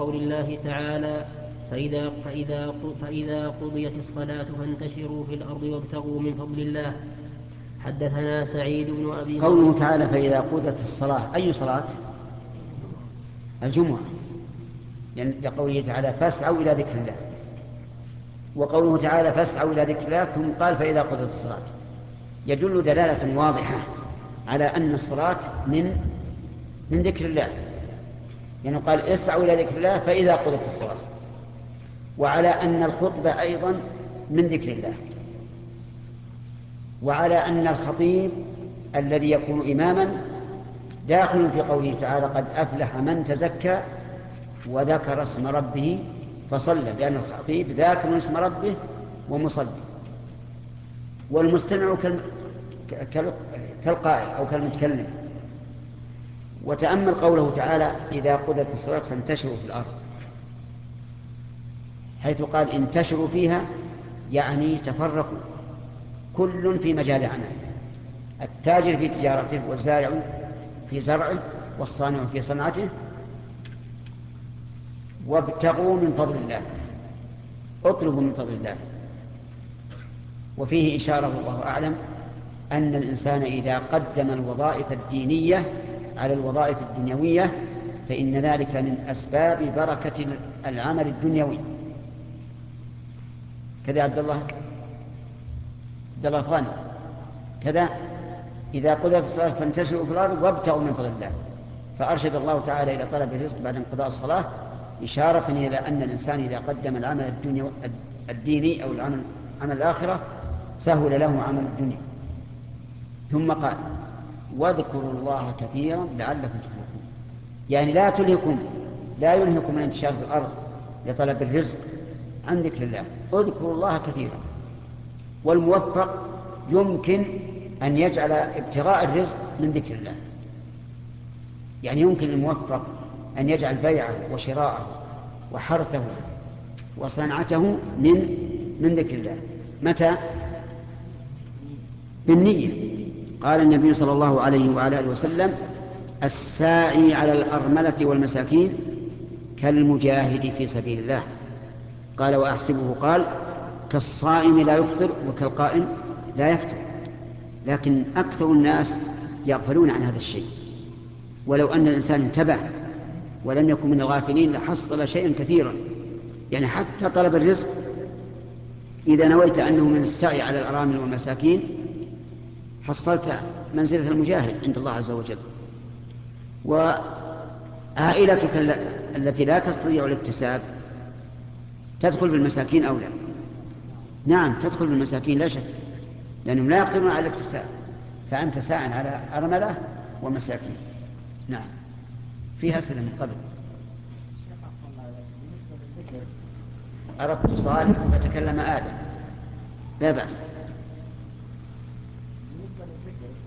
وقول الله تعالى: فإذا قضيت الصلاة فانتشروا في الأرض وابتغوا من فضل الله. حدثنا سعيد بن أبي قوله تعالى فإذا قضت الصلاة، أي صلاة؟ الجمعة، يعني لقوله تعالى فاسعوا إلى ذكر الله، وقوله تعالى فاسعوا إلى ذكر الله ثم قال فإذا قضت الصلاة، يدل دلالة واضحة على أن الصلاة من ذكر الله، يعني قال اسعوا إلى ذكر الله فإذا قضت الصلاة، وعلى أن الخطبة أيضا من ذكر الله، وعلى أن الخطيب الذي يكون إماما داخل في قوله تعالى قد أفلح من تزكى وذكر اسم ربه فصلى، لأن الخطيب ذاكر اسم ربه ومصلي، والمستمع كالقائل أو كالمتكلم. وتأمل قوله تعالى إذا قضت الصلاة فانتشروا في الأرض، حيث قال انتشروا فيها يعني تفرقوا، كل في مجال عمل، التاجر في تجارته، والزارع في زرعه، والصانع في صنعته، وابتغوا من فضل الله، اطلبوا من فضل الله. وفيه إشارة والله أعلم أن الإنسان إذا قدم الوظائف الدينية على الوظائف الدنيوية فإن ذلك من أسباب بركة العمل الدنيوي. كذا عبد الله غانم كذا إذا قضت الصلاة فانتشروا في الأرض وابتغوا من فضل الله، فأرشد الله تعالى إلى طلب الرزق بعد انقضاء الصلاة، إشارة إلى أن الإنسان إذا قدم العمل الديني أو عمل الآخرة سهل له عمل الدنيا. ثم قال واذكروا الله كثيرا لعلكم تفلحون، يعني لا يلهكم من انتشار في الأرض لطلب الرزق عن ذكر الله، اذكروا الله كثيرا. والموفق يمكن أن يجعل ابتغاء الرزق من ذكر الله، يعني يمكن الموفق أن يجعل بيعه وشراءه وحرثه وصنعته من ذكر الله. متى؟ بالنية. قال النبي صلى الله عليه وعلى آله وسلم الساعي على الأرملة والمساكين كالمجاهد في سبيل الله. قال وأحسبه قال كالصائم لا يفطر وكالقائم لا يفطر. لكن أكثر الناس يغفلون عن هذا الشيء، ولو أن الإنسان انتبه ولم يكن من الغافلين لحصل شيئا كثيرا. يعني حتى طلب الرزق إذا نويت أنه من السعي على الأرامل والمساكين حصلت منزلة المجاهد عند الله عز وجل. وعائلتك التي لا تستطيع الاكتساب تدخل بالمساكين أو لا؟ نعم تدخل بالمساكين لا شك، لأنهم لا يقدرون على الاكتساب، فأنت ساع على أرملة ومساكين. نعم فيها أسئلة من قبل. أردت صالح فتكلم آدم، لا بأس.